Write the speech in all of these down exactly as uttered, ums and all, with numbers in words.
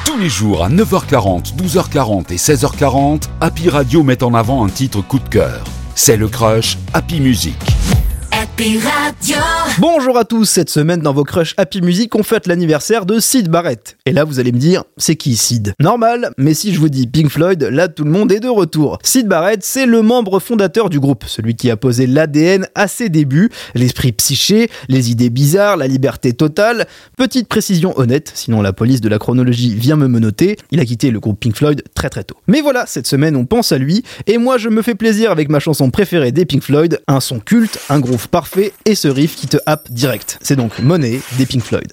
Tous les jours à neuf heures quarante, douze heures quarante et seize heures quarante, Happy Radio met en avant un titre coup de cœur. C'est le Crush Happy Music. Happy Radio. Bonjour à tous, cette semaine dans vos Crush Happy Music, on fête l'anniversaire de Syd Barrett. Et là vous allez me dire, c'est qui Syd ? Normal, mais si je vous dis Pink Floyd, là tout le monde est de retour. Syd Barrett, c'est le membre fondateur du groupe, celui qui a posé l'A D N à ses débuts, l'esprit psyché, les idées bizarres, la liberté totale. Petite précision honnête, sinon la police de la chronologie vient me menotter, il a quitté le groupe Pink Floyd très très tôt. Mais voilà, cette semaine on pense à lui, et moi je me fais plaisir avec ma chanson préférée des Pink Floyd, un son culte, un groove parfait et ce riff qui te happe direct. C'est donc Money des Pink Floyd.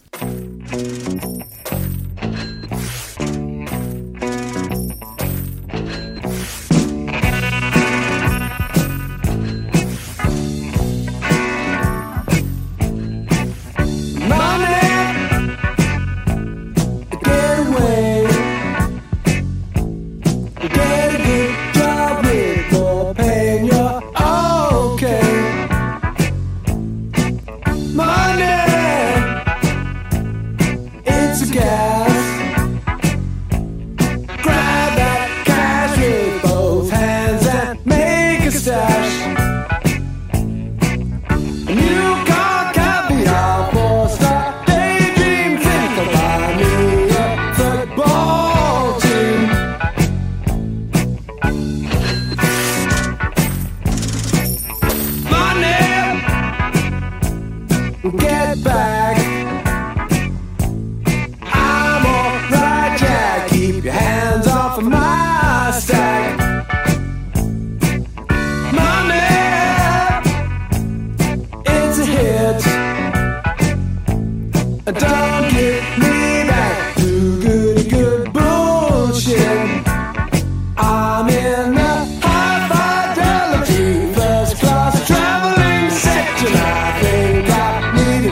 Get back. I'm alright, Jack. Keep your hands off of my stack. Money, it's a hit. Don't get me back to good, good bullshit. I'm in the high fidelity first class traveling section. I think I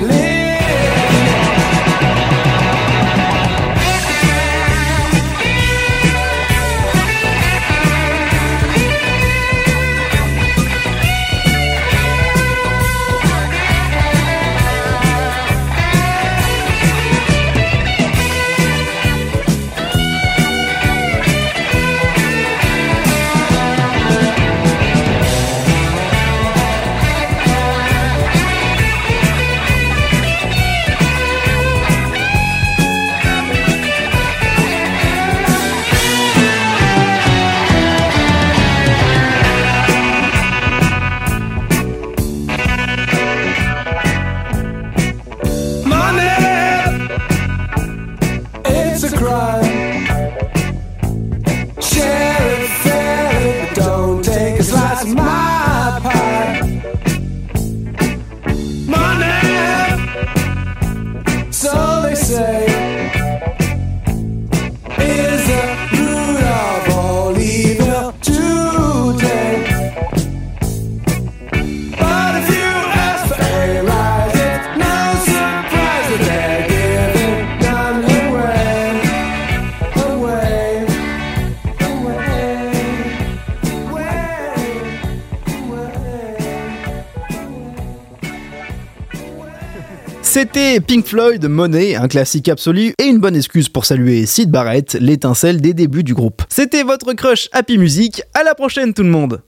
C'était Pink Floyd, Money, un classique absolu et une bonne excuse pour saluer Syd Barrett, l'étincelle des débuts du groupe. C'était votre Crush Happy Music, à la prochaine tout le monde.